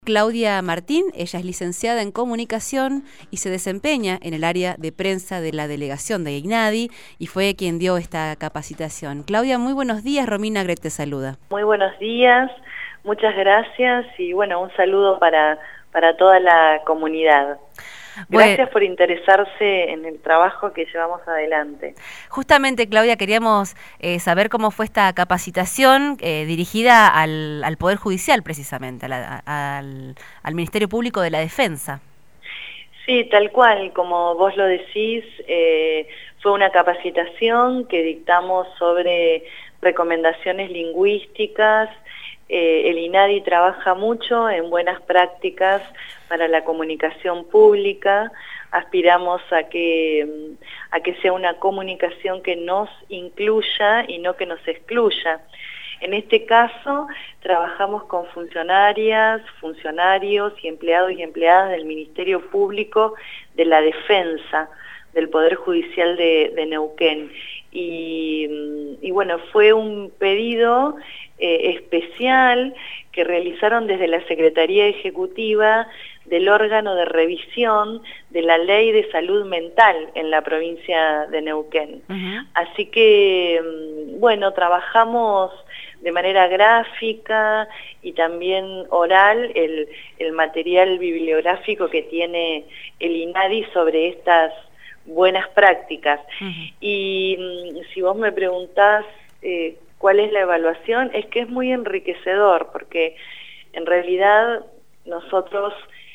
Claudia Martín, ella es licenciada en comunicación y se desempeña en el área de prensa de la delegación de INADI y fue quien dio esta capacitación. Claudia, muy buenos días, Romina Gret te saluda. Muy buenos días, muchas gracias y bueno, un saludo para toda la comunidad. Gracias por interesarse en el trabajo que llevamos adelante. Justamente, Claudia, queríamos saber cómo fue esta capacitación dirigida al Poder Judicial, precisamente, al Ministerio Público de la Defensa. Sí, tal cual, como vos lo decís, fue una capacitación que dictamos sobre recomendaciones lingüísticas. El INADI trabaja mucho en buenas prácticas para la comunicación pública. Aspiramos a que sea una comunicación que nos incluya y no que nos excluya. En este caso, trabajamos con funcionarias, funcionarios y empleados y empleadas del Ministerio Público de la Defensa, del Poder Judicial de Neuquén. Y bueno, fue un pedido especial que realizaron desde la Secretaría Ejecutiva del órgano de revisión de la Ley de Salud Mental en la provincia de Neuquén. Así que, bueno, trabajamos de manera gráfica y también oral el material bibliográfico que tiene el INADI sobre estas buenas prácticas. Y si vos me preguntás cuál es la evaluación, es que es muy enriquecedor, porque en realidad nosotros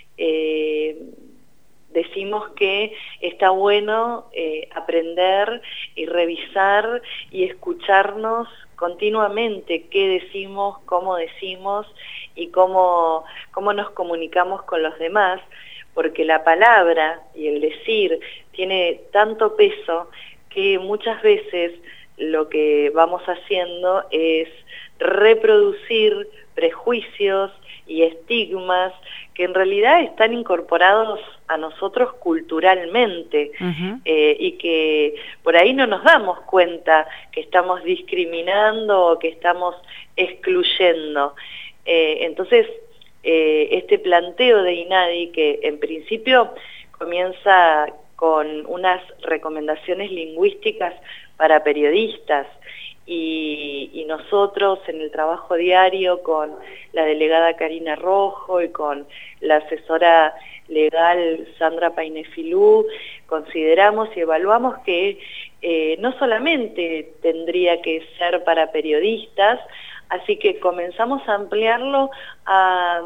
decimos que está bueno aprender y revisar y escucharnos continuamente qué decimos y cómo nos comunicamos con los demás, porque la palabra y el decir tiene tanto peso que muchas veces lo que vamos haciendo es reproducir prejuicios y estigmas que en realidad están incorporados a nosotros culturalmente y que por ahí no nos damos cuenta que estamos discriminando o que estamos excluyendo. Entonces, este planteo de INADI, que en principio comienza con unas recomendaciones lingüísticas para periodistas, y nosotros en el trabajo diario con la delegada Karina Rojo y con la asesora legal Sandra Painefilú, consideramos y evaluamos que no solamente tendría que ser para periodistas, así que comenzamos a ampliarlo a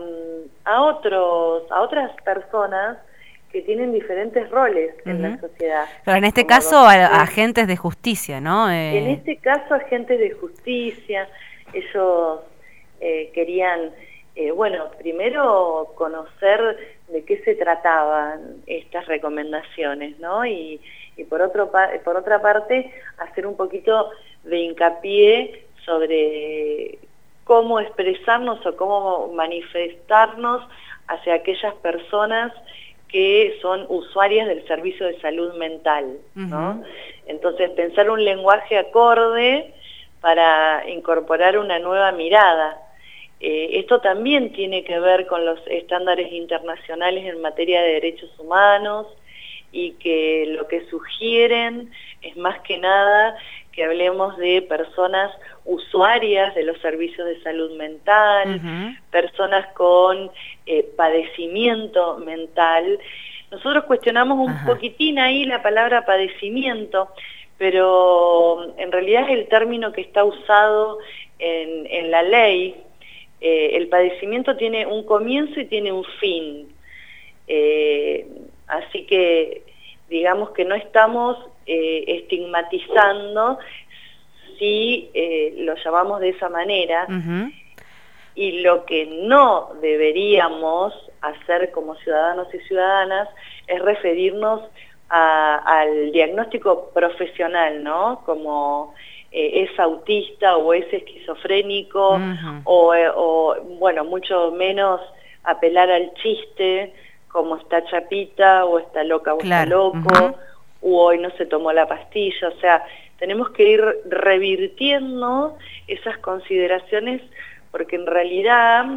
otras personas que tienen diferentes roles en la sociedad. Pero en este caso a agentes de justicia, ¿no? En este caso agentes de justicia. Ellos querían, bueno, primero conocer de qué se trataban estas recomendaciones, ¿no? Y por otra parte hacer un poquito de hincapié sobre cómo expresarnos o cómo manifestarnos hacia aquellas personas que son usuarias del servicio de salud mental, ¿no? Entonces, pensar un lenguaje acorde para incorporar una nueva mirada. Esto también tiene que ver con los estándares internacionales en materia de derechos humanos y que lo que sugieren es más que nada que hablemos de personas usuarias de los servicios de salud mental, personas con padecimiento mental. Nosotros cuestionamos un poquitín ahí la palabra padecimiento, pero en realidad es el término que está usado en la ley. El padecimiento tiene un comienzo y tiene un fin. Así que digamos que no estamos estigmatizando si lo llamamos de esa manera, y lo que no deberíamos hacer como ciudadanos y ciudadanas es referirnos al diagnóstico profesional, ¿no? Como es autista o es esquizofrénico, o bueno, mucho menos apelar al chiste, como está chapita, o está loca, o está loco, o hoy no se tomó la pastilla. O sea, tenemos que ir revirtiendo esas consideraciones, porque en realidad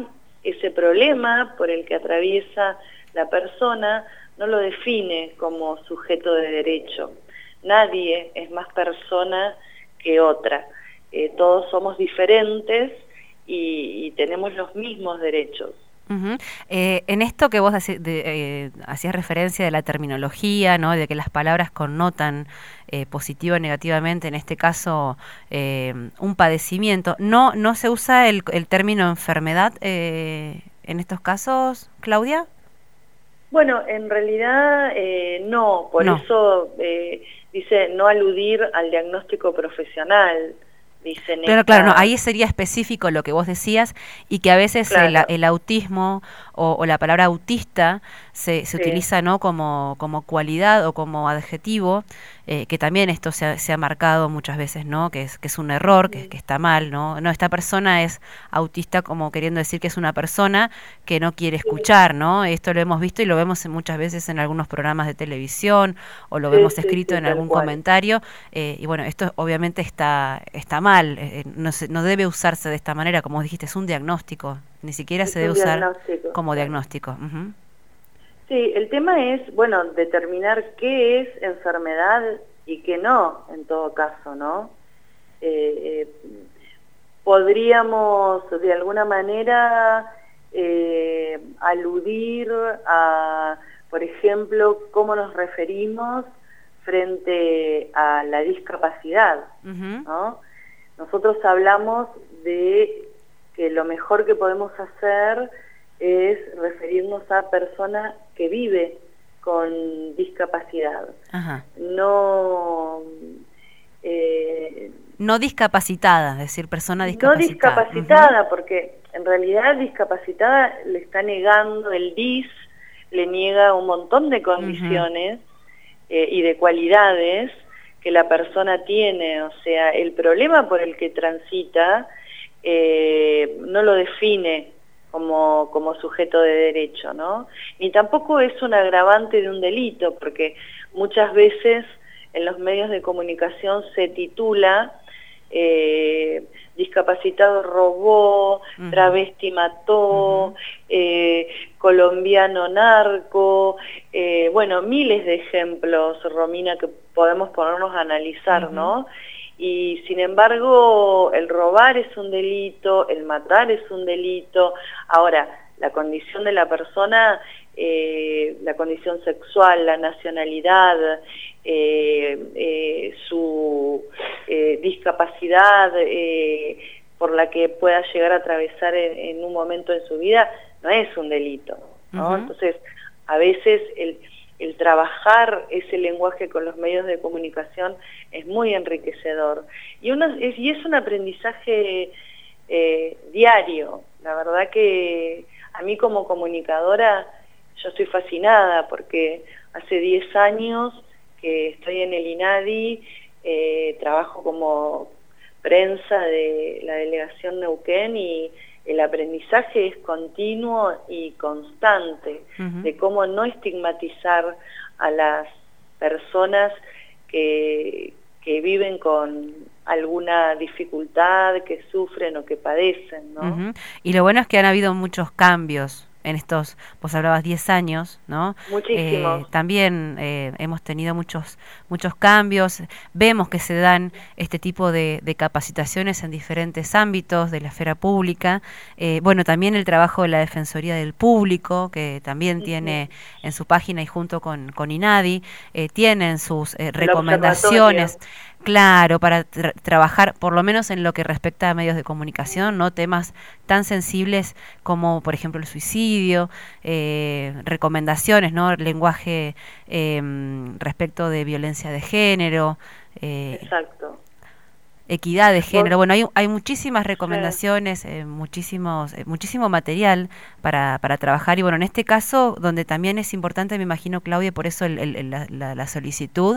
ese problema por el que atraviesa la persona no lo define como sujeto de derecho. Nadie es más persona que otra. Todos somos diferentes y tenemos los mismos derechos. En esto que vos hacías referencia de la terminología, ¿no? De que las palabras connotan positivo o negativamente, en este caso un padecimiento, ¿no se usa el término enfermedad en estos casos, Claudia? Bueno, en realidad no, por eso dice no aludir al diagnóstico profesional. Claro, no, ahí sería específico lo que vos decías, y que a veces claro, el autismo o la palabra autista se utiliza, ¿no?, como cualidad o como adjetivo, que también esto se ha marcado muchas veces, ¿no?, que es un error, que está mal, ¿no? No, esta persona es autista como queriendo decir que es una persona que no quiere escuchar, ¿no? Esto lo hemos visto y lo vemos muchas veces en algunos programas de televisión, o lo vemos escrito en algún comentario, y bueno, esto obviamente está mal. No debe usarse de esta manera, como dijiste, es un diagnóstico, ni siquiera se debe usar como diagnóstico. Sí, el tema es, bueno, determinar qué es enfermedad y qué no, en todo caso, ¿no? Podríamos de alguna manera aludir a, por ejemplo, cómo nos referimos frente a la discapacidad, ¿no? Nosotros hablamos de que lo mejor que podemos hacer es referirnos a persona que vive con discapacidad. No discapacitada, es decir, persona discapacitada. No discapacitada, porque en realidad discapacitada le está negando el DIS, le niega un montón de condiciones y de cualidades que la persona tiene. O sea, el problema por el que transita no lo define como sujeto de derecho, ¿no? Ni tampoco es un agravante de un delito, porque muchas veces en los medios de comunicación se titula discapacitado robó, travesti mató, colombiano narco, bueno, miles de ejemplos, Romina, que podemos ponernos a analizar, ¿no? Y sin embargo, el robar es un delito, el matar es un delito. Ahora, la condición de la persona, la condición sexual, la nacionalidad, su discapacidad por la que pueda llegar a atravesar en un momento de su vida, no es un delito, ¿no? Entonces, a veces el trabajar ese lenguaje con los medios de comunicación es muy enriquecedor. Y es un aprendizaje diario. La verdad que a mí como comunicadora yo estoy fascinada, porque hace 10 años que estoy en el INADI, trabajo como prensa de la delegación Neuquén, y el aprendizaje es continuo y constante de cómo no estigmatizar a las personas que viven con alguna dificultad, que sufren o que padecen, ¿no? Y lo bueno es que han habido muchos cambios en estos, vos hablabas 10 años, ¿no? Muchísimos. También hemos tenido muchos cambios, vemos que se dan este tipo de capacitaciones en diferentes ámbitos de la esfera pública. Bueno, también el trabajo de la Defensoría del Público, que también tiene en su página, y junto con INADI, tienen sus recomendaciones. Claro, para trabajar, por lo menos en lo que respecta a medios de comunicación, ¿no? Temas tan sensibles como, por ejemplo, el suicidio, recomendaciones, ¿no? Lenguaje respecto de violencia de género. Exacto. Equidad de género. Bueno, hay muchísimas recomendaciones, muchísimo material para trabajar, y bueno, en este caso, donde también es importante, me imagino, Claudia, por eso la solicitud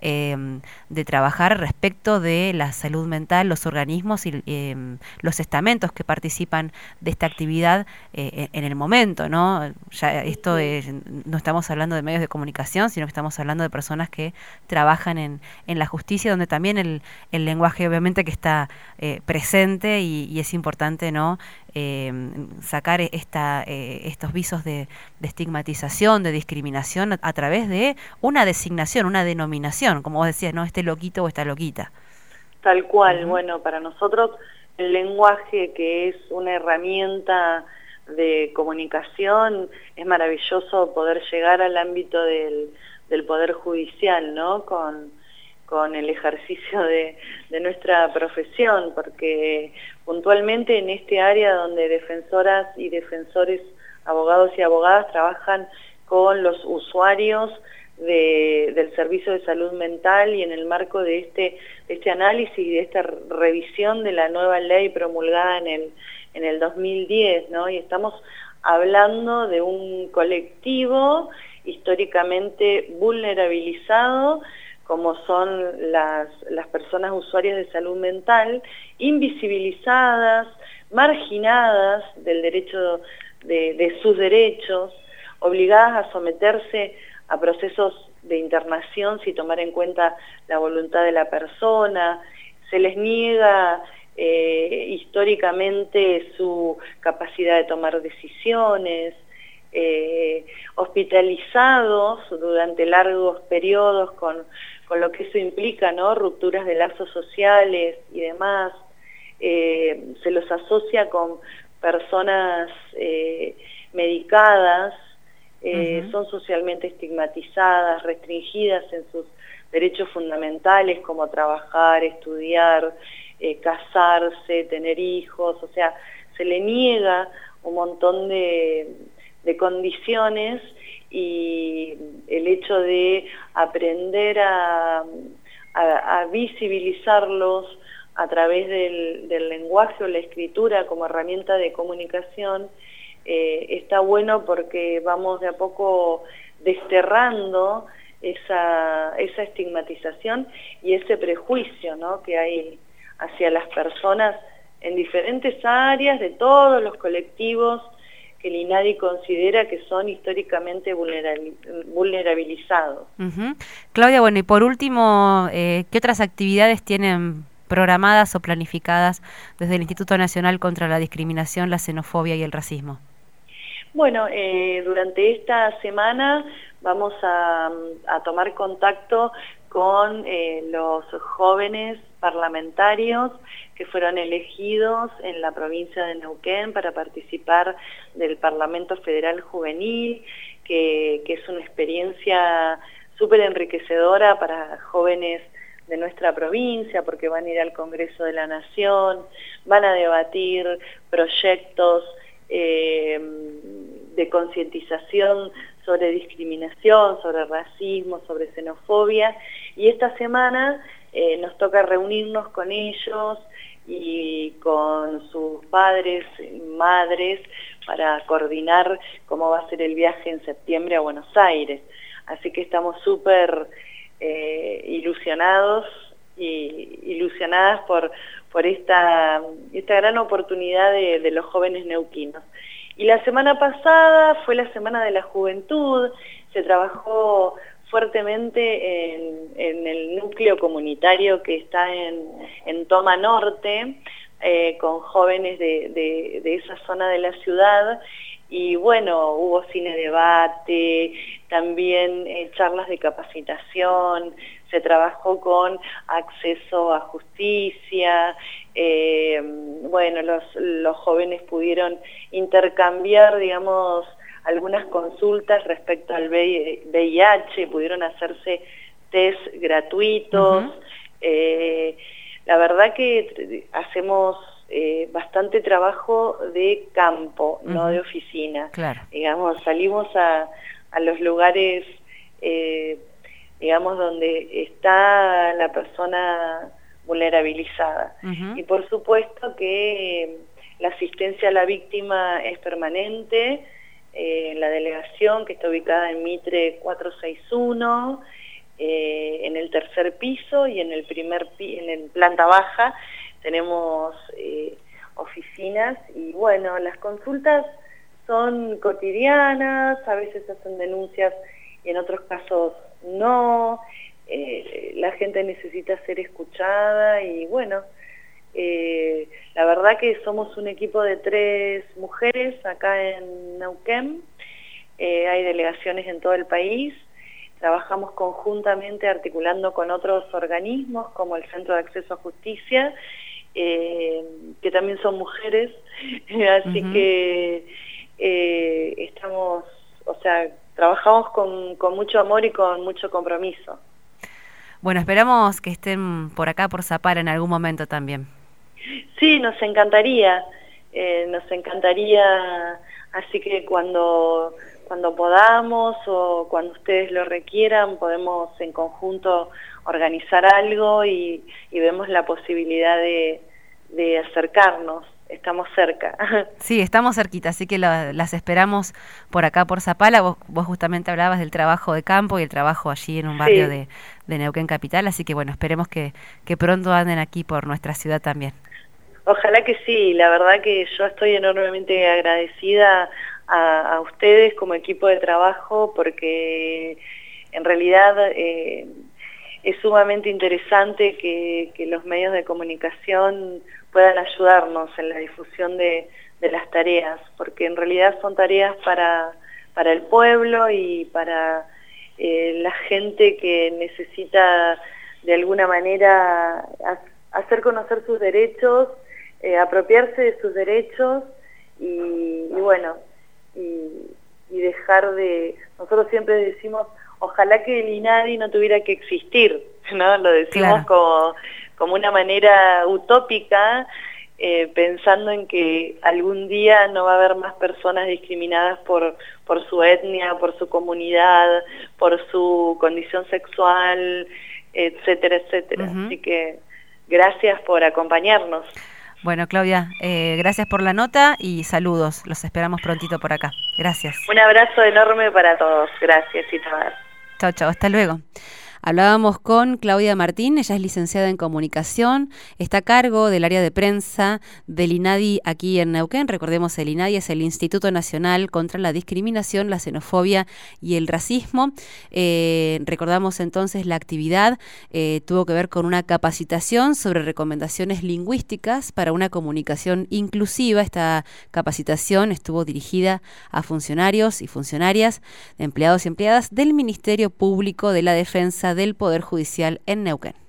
de trabajar respecto de la salud mental, los organismos y los estamentos que participan de esta actividad en el momento, ¿no? Ya esto no estamos hablando de medios de comunicación, sino que estamos hablando de personas que trabajan en la justicia, donde también el lenguaje obviamente que está presente y es importante, ¿no? Sacar estos visos de estigmatización, de discriminación a través de una designación, una denominación, como vos decías, ¿no? Este loquito o esta loquita. Tal cual. Bueno, para nosotros el lenguaje, que es una herramienta de comunicación, es maravilloso poder llegar al ámbito del Poder Judicial, ¿no? Con el ejercicio de nuestra profesión, porque puntualmente en este área donde defensoras y defensores, abogados y abogadas trabajan con los usuarios del servicio de salud mental, y en el marco de este análisis y de esta revisión de la nueva ley promulgada en el 2010, ¿no? Y estamos hablando de un colectivo históricamente vulnerabilizado, como son las personas usuarias de salud mental, invisibilizadas, marginadas del derecho de sus derechos, obligadas a someterse a procesos de internación sin tomar en cuenta la voluntad de la persona. Se les niega históricamente su capacidad de tomar decisiones, hospitalizados durante largos periodos con lo que eso implica, ¿no? Rupturas de lazos sociales y demás. Se los asocia con personas medicadas, son socialmente estigmatizadas, restringidas en sus derechos fundamentales como trabajar, estudiar, casarse, tener hijos. O sea, se le niega un montón de condiciones, y el hecho de aprender a visibilizarlos a través del lenguaje o la escritura como herramienta de comunicación está bueno, porque vamos de a poco desterrando esa estigmatización y ese prejuicio, ¿no? Que hay hacia las personas en diferentes áreas de todos los colectivos que el INADI considera que son históricamente vulnerabilizados. Claudia, bueno, y por último, ¿qué otras actividades tienen programadas o planificadas desde el Instituto Nacional contra la Discriminación, la Xenofobia y el Racismo? Bueno, durante esta semana vamos a tomar contacto con los jóvenes parlamentarios que fueron elegidos en la provincia de Neuquén para participar del Parlamento Federal Juvenil, que es una experiencia súper enriquecedora para jóvenes de nuestra provincia, porque van a ir al Congreso de la Nación, van a debatir proyectos de concientización sobre discriminación, sobre racismo, sobre xenofobia, y esta semana nos toca reunirnos con ellos y con sus padres y madres para coordinar cómo va a ser el viaje en septiembre a Buenos Aires. Así que estamos súper ilusionados y ilusionadas por esta gran oportunidad de los jóvenes neuquinos. Y la semana pasada fue la Semana de la Juventud. Se trabajó fuertemente en el núcleo comunitario que está en Toma Norte, con jóvenes de esa zona de la ciudad, y bueno, hubo cine debate, también charlas de capacitación, se trabajó con acceso a justicia, bueno, los jóvenes pudieron intercambiar, digamos, algunas consultas respecto al VIH, pudieron hacerse test gratuitos. La verdad que hacemos bastante trabajo de campo, no de oficina. Claro. Digamos, salimos a los lugares, digamos, donde está la persona vulnerabilizada. Y por supuesto que la asistencia a la víctima es permanente. La delegación, que está ubicada en Mitre 461, en el tercer piso, y en el planta baja tenemos oficinas, y bueno, las consultas son cotidianas, a veces hacen denuncias y en otros casos no. la gente necesita ser escuchada y bueno, la verdad que somos un equipo de 3 mujeres acá en Neuquén, hay delegaciones en todo el país, trabajamos conjuntamente articulando con otros organismos como el Centro de Acceso a Justicia, que también son mujeres, así que estamos, o sea, trabajamos con mucho amor y con mucho compromiso. Bueno, esperamos que estén por acá, por Zapala, en algún momento también. Sí, nos encantaría, así que cuando podamos o cuando ustedes lo requieran, podemos en conjunto organizar algo y vemos la posibilidad de acercarnos. Estamos cerca. Sí, estamos cerquita, así que las esperamos por acá, por Zapala. Vos justamente hablabas del trabajo de campo y el trabajo allí en un barrio Sí. de Neuquén Capital, así que bueno, esperemos que pronto anden aquí por nuestra ciudad también. Ojalá que sí, la verdad que yo estoy enormemente agradecida a ustedes como equipo de trabajo porque en realidad es sumamente interesante que los medios de comunicación puedan ayudarnos en la difusión de las tareas, porque en realidad son tareas para el pueblo y para la gente que necesita de alguna manera hacer conocer sus derechos, apropiarse de sus derechos y bueno, y dejar de... Nosotros siempre decimos, ojalá que el INADI no tuviera que existir, ¿no? Lo decimos Claro. como una manera utópica, pensando en que algún día no va a haber más personas discriminadas por su etnia, por su comunidad, por su condición sexual, etcétera, etcétera. Así que gracias por acompañarnos. Bueno, Claudia, gracias por la nota y saludos. Los esperamos prontito por acá. Gracias. Un abrazo enorme para todos. Gracias, Itamar. Chao, chao. Hasta luego. Hablábamos con Claudia Martín, ella es licenciada en comunicación, está a cargo del área de prensa del INADI aquí en Neuquén. Recordemos, el INADI es el Instituto Nacional contra la Discriminación, la Xenofobia y el Racismo. Recordamos entonces la actividad tuvo que ver con una capacitación sobre recomendaciones lingüísticas para una comunicación inclusiva. Esta capacitación estuvo dirigida a funcionarios y funcionarias, empleados y empleadas del Ministerio Público de la Defensa del Poder Judicial en Neuquén.